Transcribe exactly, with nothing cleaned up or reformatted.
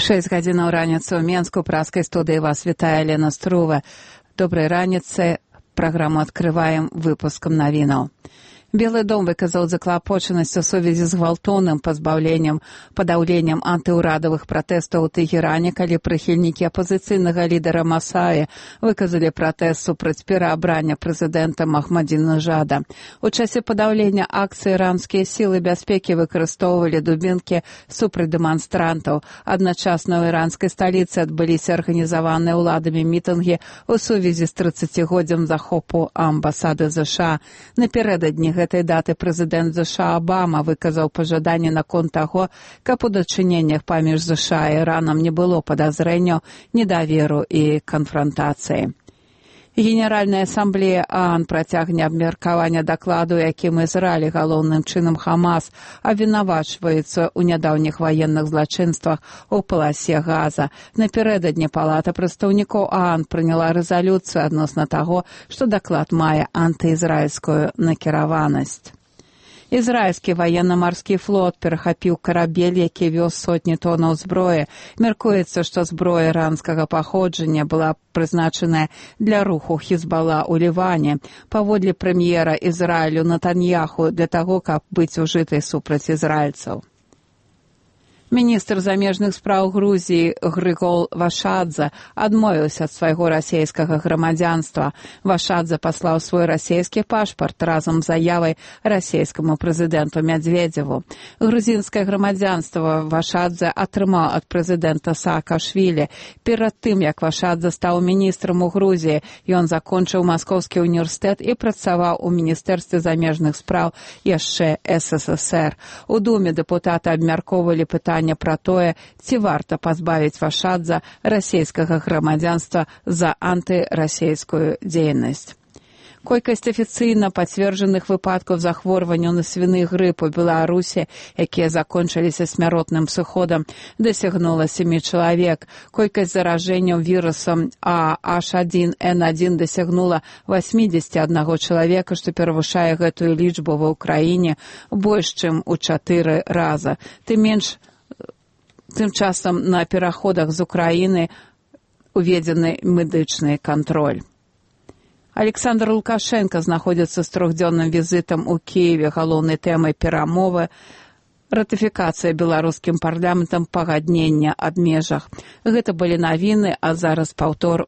шэсць гадзінаў раніцы ў Менску, праскай студыі вас вітае Лена Струва. Добрай раніцы, праграму адкрываем выпускам навінаў. Белы дом выказаў заклапочанасць у сувязі з гвалтоўным пазбаўленнем, падаўленнем антыўрадавых пратэстаў у Тэгеране, калі прыхільнікі апазіцыйнага лідара Масаі выказалі пратэст супраць пераабрання прэзідэнтам Ахмадзінеджада. У часе падаўлення акцыі іранскія сілы бяспекі выкарыстоўвалі дубінкі супраць дэманстрантаў. Адначасна ў іранскай сталіцы адбыліся арганізаваныя ўладамі мітынгі у сувязі з трыццацігоддзям захопу амбасады ЗША. Напярэдадні гэтай даты прэзідэнт ЗША Абама выказаў пажаданне наконт таго, каб у дачыненнях паміж ЗША і Іранам не было падазрэнняў, недаверу і канфрантацыі. Генеральная асамблея ААН працягне абмеркаванне дакладу, якім Ізраіль, галоўным чынам Хамас, абвінавачваецца ў нядаўніх ваенных злачынствах у паласе Газа. Напярэдадні палата прадстаўнікоў ААН прыняла рэзалюцыю адносна таго, што даклад мае антыізраільскую накіраванасць. Ізраільскі ваенна-марскі флот перахапіў карабель, які вёз сотні тонаў зброі. Мяркуецца, што зброя іранскага паходжання была прызначаная для руху Хізбала ў Ліване. Паводле прэм'ера Ізраілю Натаньяху, для таго, каб быць ужытай супраць ізраільцаў. Міністр замежных спраў Грузіі Грыгол Вашадзе адмовіўся ад свайго расейскага грамадзянства. Вашадзе паслаў свой расейскі пашпарт разам з заявай расейскаму прэзідэнту Мядзведзеву. Грузінскае грамадзянства Вашадзе атрымаў ад прэзідэнта Саакашвілі. Перад тым, як Вашадзе стаў міністрам у Грузіі, ён закончыў Маскоўскі універсітэт і працаваў у Міністэрстве замежных спраў яшчэ СССР. У Думе дэпутаты абмяркоўвалі пытанне пра тое, ці варта пазбавіць Вашадзе расейскага грамадзянства за антырасейскую дзейнасць. Колькасць афіцыйна пацверджаных выпадкаў захворвання на свіны грып у Беларусі, якія закончыліся смяротным сыходам, дасягнула сямі чалавек. Колькасць заражэнняў вірусам А Аш адзін Эн адзін дасягнула васьмідзесят аднаго чалавека, што перавышае гэтую лічбу ва ўкраіне больш, чым у чатыры раза. Тым менш, тым часам на пераходах з Украіны уведзены медычны кантроль. Александр Лукашенко знаходзіцца з трохдзённым візітам у Кіеве. Галоўнай тэмай перамовы ратыфікацыя беларускім парламентам пагаднення аб межах. Гэта былі навіны, а зараз паўтор